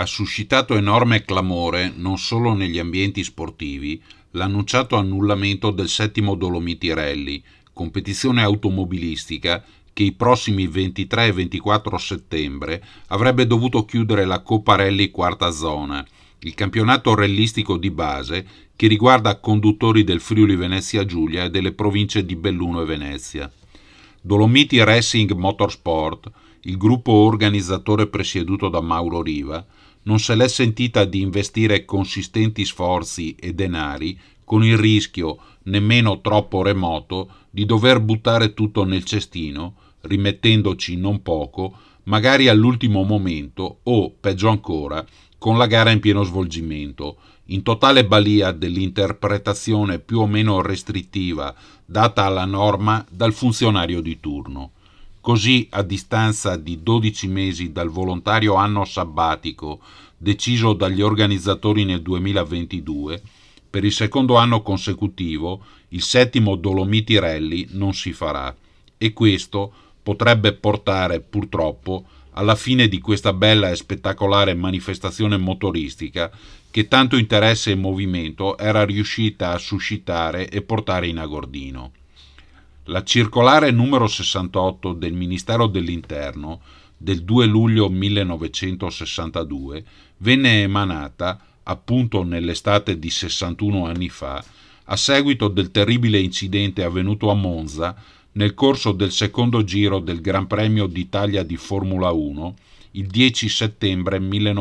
Ha suscitato enorme clamore non solo negli ambienti sportivi l'annunciato annullamento del settimo Dolomiti Rally, competizione automobilistica che i prossimi 23 e 24 settembre avrebbe dovuto chiudere la Coppa Rally Quarta Zona, il campionato rallistico di base che riguarda conduttori del Friuli Venezia Giulia e delle province di Belluno e Venezia. Dolomiti Racing Motorsport, il gruppo organizzatore presieduto da Mauro Riva, non se l'è sentita di investire consistenti sforzi e denari con il rischio, nemmeno troppo remoto, di dover buttare tutto nel cestino, rimettendoci non poco, magari all'ultimo momento o, peggio ancora, con la gara in pieno svolgimento, in totale balia dell'interpretazione più o meno restrittiva data alla norma dal funzionario di turno. Così, a distanza di 12 mesi dal volontario anno sabbatico deciso dagli organizzatori nel 2022, per il secondo anno consecutivo il settimo Dolomiti Rally non si farà e questo potrebbe portare purtroppo alla fine di questa bella e spettacolare manifestazione motoristica che tanto interesse e movimento era riuscita a suscitare e portare in Agordino. La circolare numero 68 del Ministero dell'Interno del 2 luglio 1962 venne emanata, appunto nell'estate di 61 anni fa, a seguito del terribile incidente avvenuto a Monza nel corso del secondo giro del Gran Premio d'Italia di Formula 1 il 10 settembre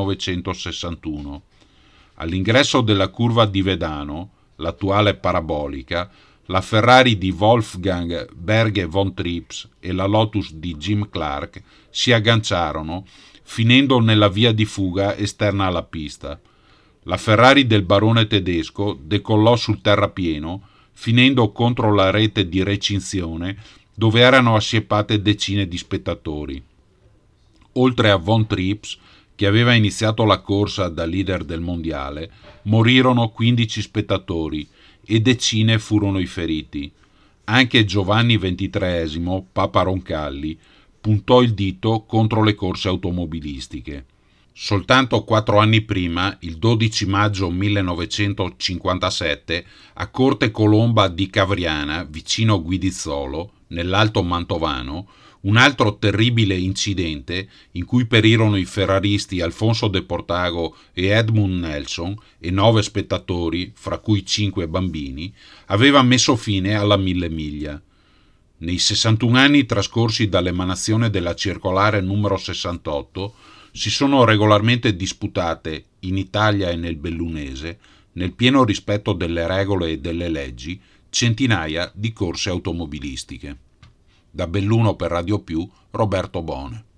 1961. All'ingresso della curva di Vedano, l'attuale parabolica, la Ferrari di Wolfgang Berge von Trips e la Lotus di Jim Clark si agganciarono, finendo nella via di fuga esterna alla pista. La Ferrari del barone tedesco decollò sul terrapieno, finendo contro la rete di recinzione dove erano assiepate decine di spettatori. Oltre a von Trips, che aveva iniziato la corsa da leader del mondiale, morirono 15 spettatori e decine furono i feriti. Anche Giovanni XXIII, Papa Roncalli, puntò il dito contro le corse automobilistiche. Soltanto 4 anni prima, il 12 maggio 1957, a Corte Colomba di Cavriana, vicino Guidizzolo, nell'Alto Mantovano, un altro terribile incidente in cui perirono i ferraristi Alfonso De Portago e Edmund Nelson e 9 spettatori, fra cui 5 bambini, aveva messo fine alla 1000 miglia. Nei 61 anni trascorsi dall'emanazione della circolare numero 68 si sono regolarmente disputate, in Italia e nel Bellunese, nel pieno rispetto delle regole e delle leggi, centinaia di corse automobilistiche. Da Belluno per Radio Più, Roberto Bone.